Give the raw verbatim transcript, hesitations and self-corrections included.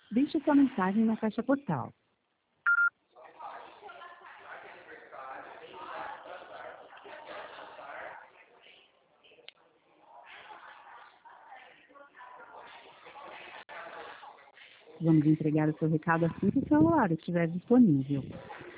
Deixe sua mensagem na caixa postal. Vamos entregar o seu recado assim que o celular estiver disponível.